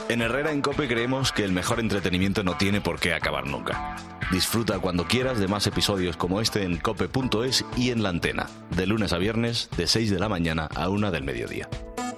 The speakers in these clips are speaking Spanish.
En Herrera Incope creemos que el mejor entretenimiento no tiene por qué acabar nunca. Disfruta cuando quieras de más episodios como este en cope.es y en La Antena, de lunes a viernes, de 6 de la mañana a 1 del mediodía.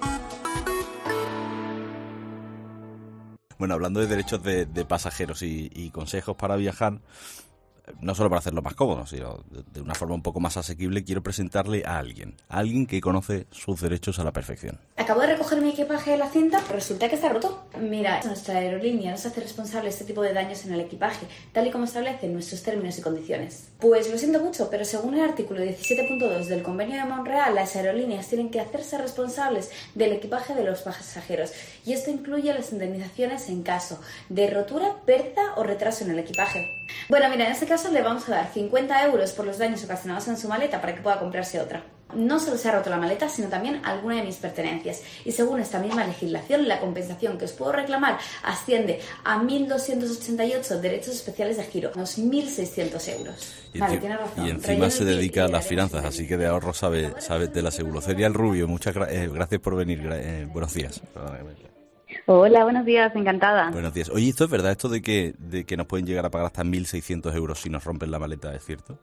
Bueno, hablando de derechos de pasajeros y consejos para viajar, no solo para hacerlo más cómodo, sino de una forma un poco más asequible, quiero presentarle a alguien que conoce sus derechos a la perfección. Acabo de recoger mi equipaje de la cinta, pero resulta que está roto. Mira, nuestra aerolínea no se hace responsable de este tipo de daños en el equipaje, tal y como establecen nuestros términos y condiciones. Pues lo siento mucho, pero según el artículo 17.2 del Convenio de Montreal, las aerolíneas tienen que hacerse responsables del equipaje de los pasajeros, y esto incluye las indemnizaciones en caso de rotura, pérdida o retraso en el equipaje. Bueno, mira, en este caso le vamos a dar 50 euros por los daños ocasionados en su maleta para que pueda comprarse otra. No solo se ha roto la maleta, sino también alguna de mis pertenencias. Y según esta misma legislación, la compensación que os puedo reclamar asciende a 1.288 derechos especiales de giro, unos 1.600 euros. Vale, tiene razón. Y encima se dedica a las finanzas, así que de ahorro sabe de la seguro. Celia El Rubio, muchas gracias por venir. Buenos días. Hola, buenos días, encantada. Buenos días. Oye, ¿esto es verdad? Esto de que nos pueden llegar a pagar hasta 1.600 euros si nos rompen la maleta, ¿es cierto?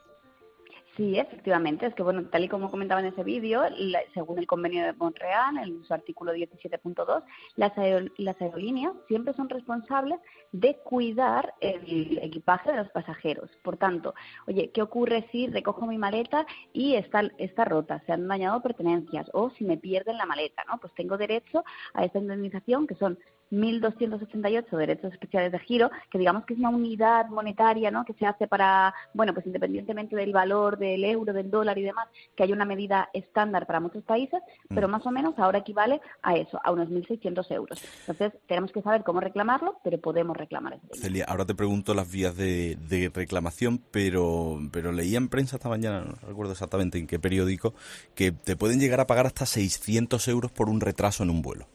Sí, efectivamente. Es que, bueno, tal y como comentaba en ese vídeo, según el Convenio de Montreal, en su artículo 17.2, las aerolíneas siempre son responsables de cuidar el equipaje de los pasajeros. Por tanto, oye, ¿qué ocurre si recojo mi maleta y está rota, se han dañado pertenencias, o si me pierden la maleta, ¿no? Pues tengo derecho a esta indemnización, que son 1.288 derechos especiales de giro, que digamos que es una unidad monetaria, ¿no?, que se hace para, bueno, pues independientemente del valor del euro, del dólar y demás, que hay una medida estándar para muchos países, pero más o menos ahora equivale a eso, a unos 1.600 euros. Entonces, tenemos que saber cómo reclamarlo, pero podemos reclamar ese dinero. Celia, ahora te pregunto las vías de reclamación, pero leía en prensa esta mañana, no recuerdo exactamente en qué periódico, que te pueden llegar a pagar hasta 600 euros por un retraso en un vuelo.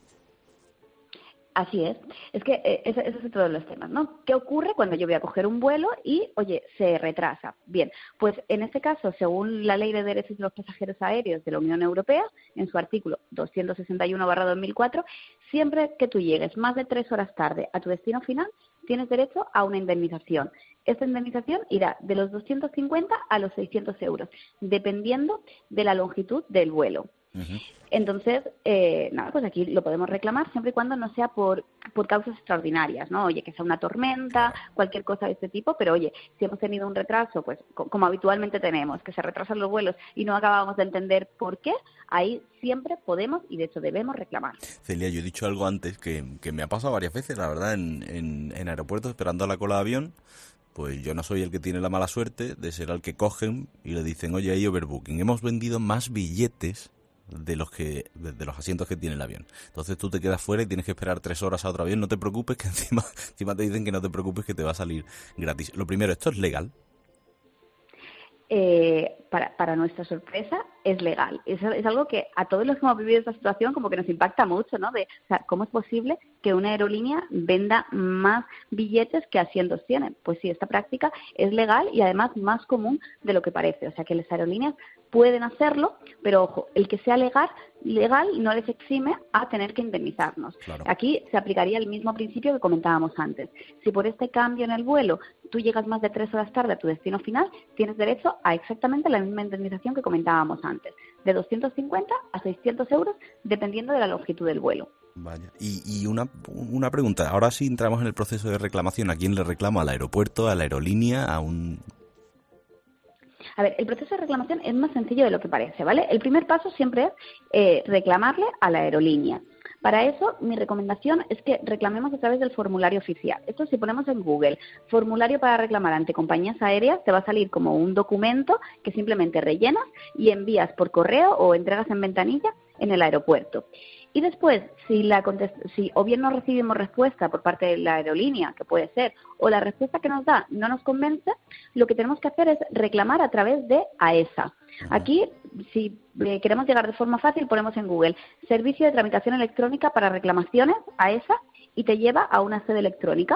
Así es. Es que ese es otro de los temas, ¿no? ¿Qué ocurre cuando yo voy a coger un vuelo y, oye, se retrasa? Bien, pues en este caso, según la Ley de Derechos de los Pasajeros Aéreos de la Unión Europea, en su artículo 261/2004, siempre que tú llegues más de 3 horas tarde a tu destino final, tienes derecho a una indemnización. Esta indemnización irá de los 250 a los 600 euros, dependiendo de la longitud del vuelo. Uh-huh. Entonces, nada, pues aquí lo podemos reclamar siempre y cuando no sea por causas extraordinarias, ¿no? Oye, que sea una tormenta, cualquier cosa de este tipo, pero oye, si hemos tenido un retraso, pues como habitualmente tenemos, que se retrasan los vuelos y no acabamos de entender por qué, ahí siempre podemos y de hecho debemos reclamar. Celia, yo he dicho algo antes que me ha pasado varias veces, la verdad, en aeropuertos esperando a la cola de avión. Pues yo no soy el que tiene la mala suerte de ser al que cogen y le dicen, oye, hay overbooking, hemos vendido más billetes de los asientos que tiene el avión. Entonces tú te quedas fuera y tienes que esperar 3 horas a otro avión. No te preocupes, que encima te dicen que no te preocupes, que te va a salir gratis. Lo primero, ¿esto es legal? Para nuestra sorpresa, es legal. Es algo que a todos los que hemos vivido esta situación como que nos impacta mucho, ¿no? O sea, ¿cómo es posible que una aerolínea venda más billetes que asientos tiene? Pues sí, esta práctica es legal y además más común de lo que parece. O sea, que las aerolíneas pueden hacerlo, pero ojo, el que sea legal no les exime a tener que indemnizarnos. Claro. Aquí se aplicaría el mismo principio que comentábamos antes. Si por este cambio en el vuelo tú llegas más de 3 horas tarde a tu destino final, tienes derecho a exactamente la misma indemnización que comentábamos antes, de 250 a 600 euros, dependiendo de la longitud del vuelo. Vaya. Y una pregunta, ahora sí entramos en el proceso de reclamación. ¿A quién le reclamo? ¿Al aeropuerto, a la aerolínea, a un...? A ver, el proceso de reclamación es más sencillo de lo que parece, ¿vale? El primer paso siempre es reclamarle a la aerolínea. Para eso, mi recomendación es que reclamemos a través del formulario oficial. Esto, si ponemos en Google formulario para reclamar ante compañías aéreas, te va a salir como un documento que simplemente rellenas y envías por correo o entregas en ventanilla en el aeropuerto. Y después, si o bien no recibimos respuesta por parte de la aerolínea, que puede ser, o la respuesta que nos da no nos convence, lo que tenemos que hacer es reclamar a través de AESA. Aquí, si queremos llegar de forma fácil, ponemos en Google Servicio de Tramitación Electrónica para Reclamaciones, AESA, y te lleva a una sede electrónica.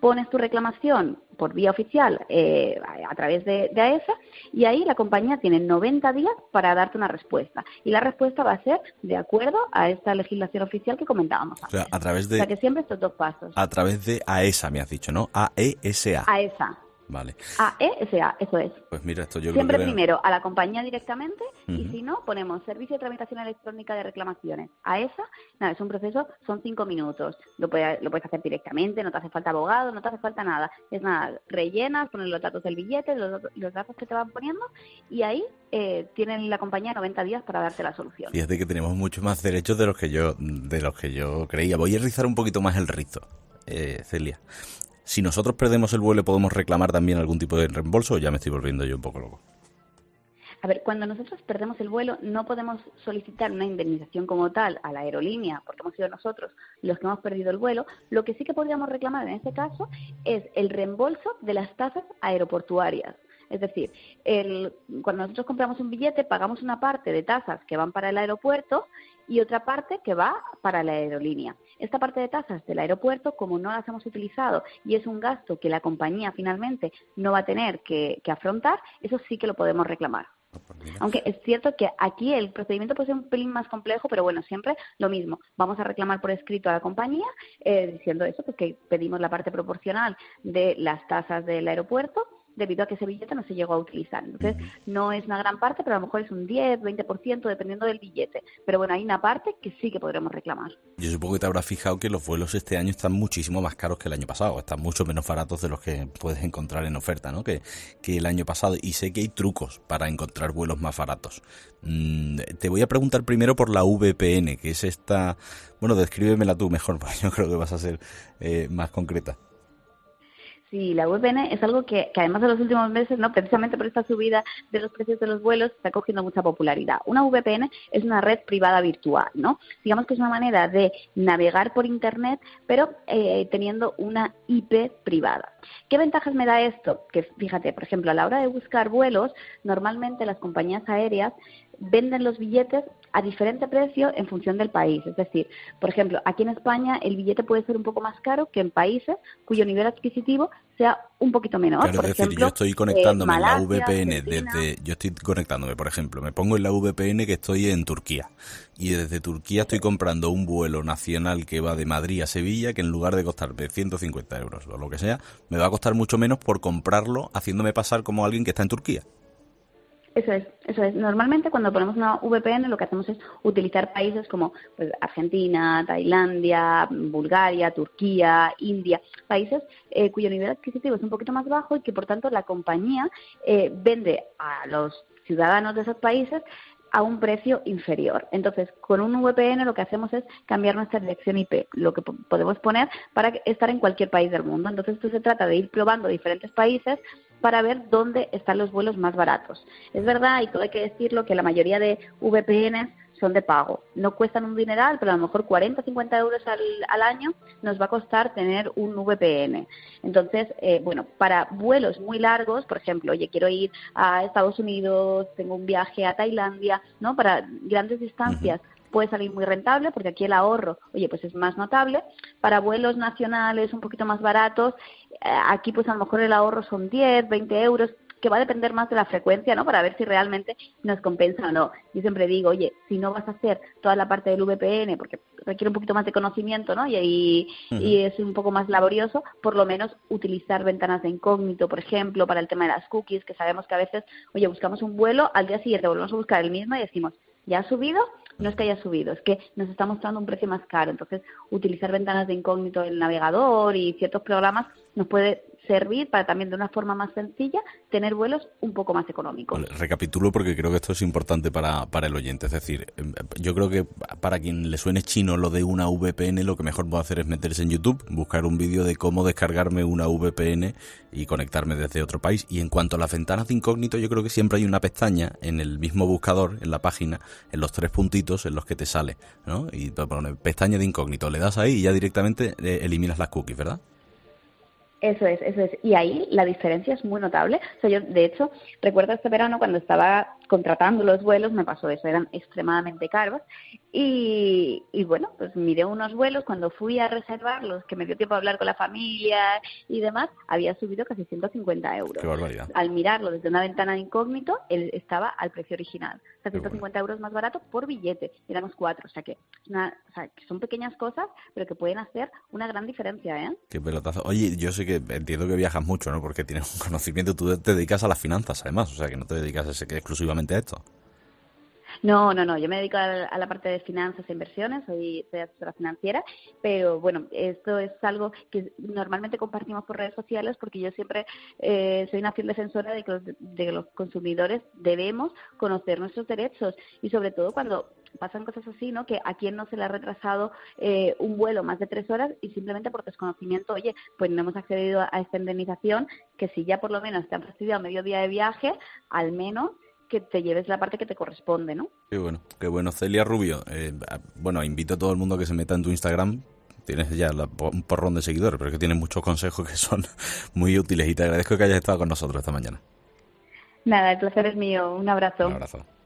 pones tu reclamación por vía oficial a través de AESA y ahí la compañía tiene 90 días para darte una respuesta. Y la respuesta va a ser de acuerdo a esta legislación oficial que comentábamos antes. O sea, a través de... O sea, que siempre estos 2 pasos. A través de AESA, me has dicho, ¿no? AESA. AESA. Vale. AESA, eso es. Pues mira, esto yo siempre creo que... primero a la compañía directamente y si no, ponemos Servicio de Tramitación Electrónica de Reclamaciones. AESA, nada, es un proceso, son 5 minutos. Lo puedes hacer directamente, no te hace falta abogado, no te hace falta nada. Es nada, rellenas, pones los datos del billete, los datos que te van poniendo y ahí tienen la compañía 90 días para darte la solución. Fíjate que tenemos muchos más derechos de los que yo creía. Voy a rizar un poquito más el rizo, Celia. Si nosotros perdemos el vuelo, ¿podemos reclamar también algún tipo de reembolso o ya me estoy volviendo yo un poco loco? A ver, cuando nosotros perdemos el vuelo no podemos solicitar una indemnización como tal a la aerolínea, porque hemos sido nosotros los que hemos perdido el vuelo. Lo que sí que podríamos reclamar en este caso es el reembolso de las tasas aeroportuarias. Es decir, cuando nosotros compramos un billete pagamos una parte de tasas que van para el aeropuerto y otra parte que va para la aerolínea. Esta parte de tasas del aeropuerto, como no las hemos utilizado y es un gasto que la compañía finalmente no va a tener que afrontar, eso sí que lo podemos reclamar. Aunque es cierto que aquí el procedimiento puede ser un pelín más complejo, pero bueno, siempre lo mismo. Vamos a reclamar por escrito a la compañía diciendo eso, pues que pedimos la parte proporcional de las tasas del aeropuerto debido a que ese billete no se llegó a utilizar. Entonces, no es una gran parte, pero a lo mejor es un 10, 20%, dependiendo del billete. Pero bueno, hay una parte que sí que podremos reclamar. Yo supongo que te habrás fijado que los vuelos este año están muchísimo más caros que el año pasado. Están mucho menos baratos de los que puedes encontrar en oferta, ¿no? Que el año pasado. Y sé que hay trucos para encontrar vuelos más baratos. Te voy a preguntar primero por la VPN, que es esta... Bueno, descríbemela tú mejor, porque yo creo que vas a ser más concreta. Sí, la VPN es algo que además de los últimos meses, no, precisamente por esta subida de los precios de los vuelos, está cogiendo mucha popularidad. Una VPN es una red privada virtual, ¿no? Digamos que es una manera de navegar por Internet, pero teniendo una IP privada. ¿Qué ventajas me da esto? Que fíjate, por ejemplo, a la hora de buscar vuelos, normalmente las compañías aéreas venden los billetes a diferente precio en función del país. Es decir, por ejemplo, aquí en España el billete puede ser un poco más caro que en países cuyo nivel adquisitivo sea un poquito menor. Claro, por es decir, ejemplo, yo estoy conectándome en la VPN Argentina. yo estoy conectándome, por ejemplo, me pongo en la VPN que estoy en Turquía y desde Turquía estoy comprando un vuelo nacional que va de Madrid a Sevilla que en lugar de costarme 150 euros o lo que sea, me va a costar mucho menos por comprarlo haciéndome pasar como alguien que está en Turquía. Eso es. Normalmente cuando ponemos una VPN lo que hacemos es utilizar países como pues, Argentina, Tailandia, Bulgaria, Turquía, India, países cuyo nivel adquisitivo es un poquito más bajo y que por tanto la compañía vende a los ciudadanos de esos países a un precio inferior. Entonces, con un VPN lo que hacemos es cambiar nuestra dirección IP, lo que podemos poner para estar en cualquier país del mundo. Entonces, esto se trata de ir probando diferentes países para ver dónde están los vuelos más baratos. Es verdad, y todo hay que decirlo, que la mayoría de VPNs son de pago. No cuestan un dineral, pero a lo mejor 40 o 50 euros al año nos va a costar tener un VPN. Entonces, bueno, para vuelos muy largos, por ejemplo, oye, quiero ir a Estados Unidos, tengo un viaje a Tailandia, ¿no? Para grandes distancias puede salir muy rentable porque aquí el ahorro, oye, pues es más notable. Para vuelos nacionales un poquito más baratos, aquí pues a lo mejor el ahorro son 10, 20 euros, que va a depender más de la frecuencia, ¿no? Para ver si realmente nos compensa o no. Yo siempre digo, oye, si no vas a hacer toda la parte del VPN, porque requiere un poquito más de conocimiento, ¿no? Y es un poco más laborioso, por lo menos utilizar ventanas de incógnito, por ejemplo, para el tema de las cookies, que sabemos que a veces, oye, buscamos un vuelo, al día siguiente volvemos a buscar el mismo y decimos, ¿ya ha subido? No es que haya subido, es que nos está mostrando un precio más caro. Entonces, utilizar ventanas de incógnito en el navegador y ciertos programas nos puede servir para también de una forma más sencilla tener vuelos un poco más económicos. Vale, recapitulo porque creo que esto es importante para el oyente. Es decir, yo creo que para quien le suene chino lo de una VPN, lo que mejor puedo hacer es meterse en YouTube, buscar un vídeo de cómo descargarme una VPN y conectarme desde otro país. Y en cuanto a las ventanas de incógnito, yo creo que siempre hay una pestaña en el mismo buscador, en la página, en los 3 puntitos en los que te sale, ¿no? Y te pone pestaña de incógnito, le das ahí y ya directamente eliminas las cookies, ¿verdad? Eso es. Y ahí la diferencia es muy notable. O sea, yo, de hecho, recuerdo este verano cuando estaba contratando los vuelos me pasó eso, eran extremadamente caros y bueno, pues miré unos vuelos, cuando fui a reservarlos, que me dio tiempo a hablar con la familia y demás, había subido casi 150 euros. Qué barbaridad. Al mirarlo desde una ventana de incógnito, él estaba al precio original, o sea, 150 euros más barato por billete, y éramos 4, o sea que son pequeñas cosas, pero que pueden hacer una gran diferencia, ¿eh? Qué pelotazo. Oye, yo sé que entiendo que viajas mucho, ¿no? Porque tienes un conocimiento, tú te dedicas a las finanzas, además, o sea, que no te dedicas exclusivamente a esto. No, yo me dedico a la parte de finanzas e inversiones, soy asesora financiera, pero bueno, esto es algo que normalmente compartimos por redes sociales porque yo siempre soy una fiel defensora de que los consumidores debemos conocer nuestros derechos y sobre todo cuando pasan cosas así, ¿no? Que a quien no se le ha retrasado un vuelo más de 3 horas y simplemente por desconocimiento, oye, pues no hemos accedido a esta indemnización, que si ya por lo menos te han fastidiado medio día de viaje, al menos que te lleves la parte que te corresponde, ¿no? Qué bueno. Celia Rubio, bueno, invito a todo el mundo a que se meta en tu Instagram. Tienes ya un porrón de seguidores, pero es que tienes muchos consejos que son muy útiles y te agradezco que hayas estado con nosotros esta mañana. Nada, el placer es mío. Un abrazo. Un abrazo.